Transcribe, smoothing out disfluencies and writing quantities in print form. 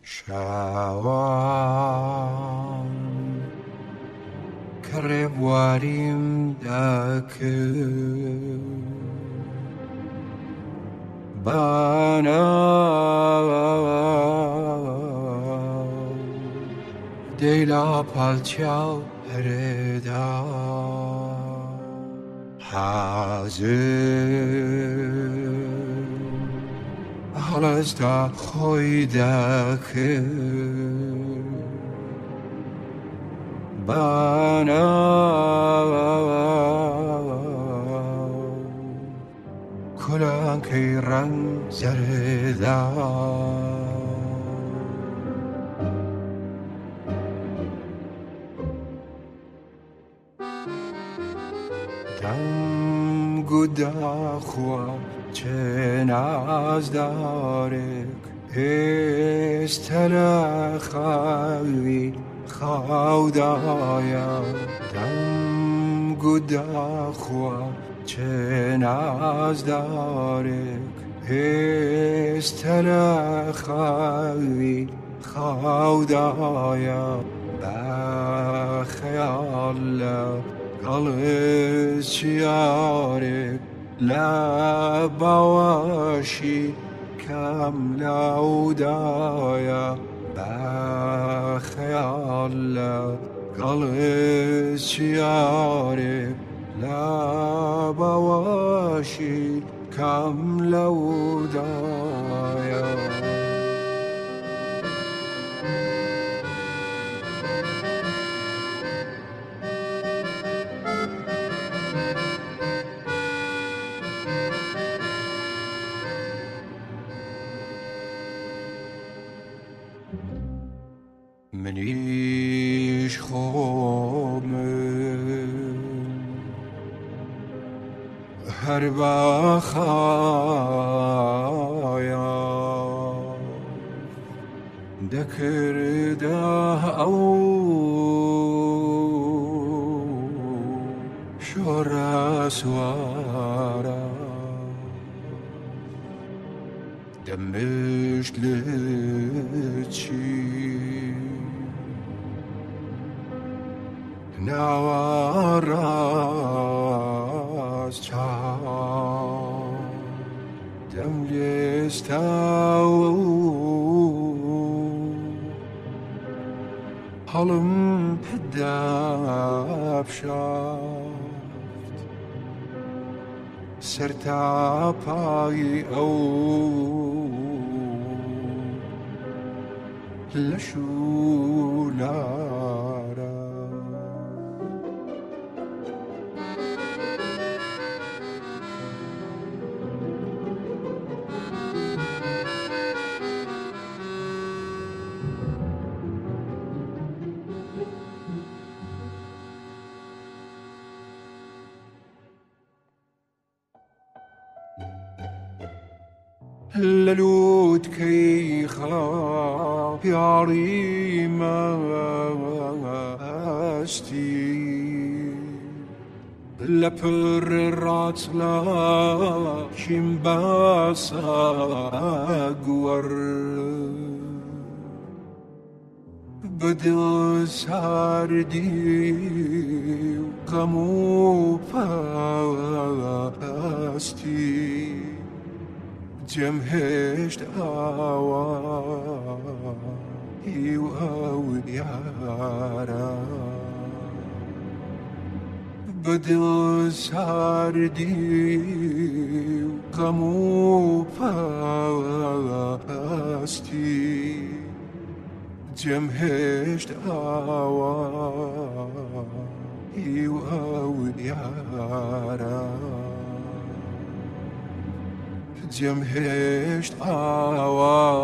شوام کربواریم دکر بنا دیلا پالچاو هردا حاضر حالش تا خوی دکر بنا کلان کی رنگ زردا دم گودا خوا چه ناز دارک استلا خاوی خودایا دم گودا خوا چه ناز دارک استلا خاوی خودایا با خیال قلش یارک لا بواشي كاملة ودايا بخيال قلش يارك لا بواشي كاملة ودايا منیش خومه هر بخایا دکرده او شرسوارا دمشت لچی نواراز چاو دم لیستاو حالم پداب شافت سرتا پای او لشولارا للود كي خاب ياري ما أشتي لپر رات لا كم باسا قور بدل ساردي وقمو باستي جمهشت آوایی و آویارا بدل ساردی و قمو پاستی جمهشت آوایی و آویارا جمهشت آوا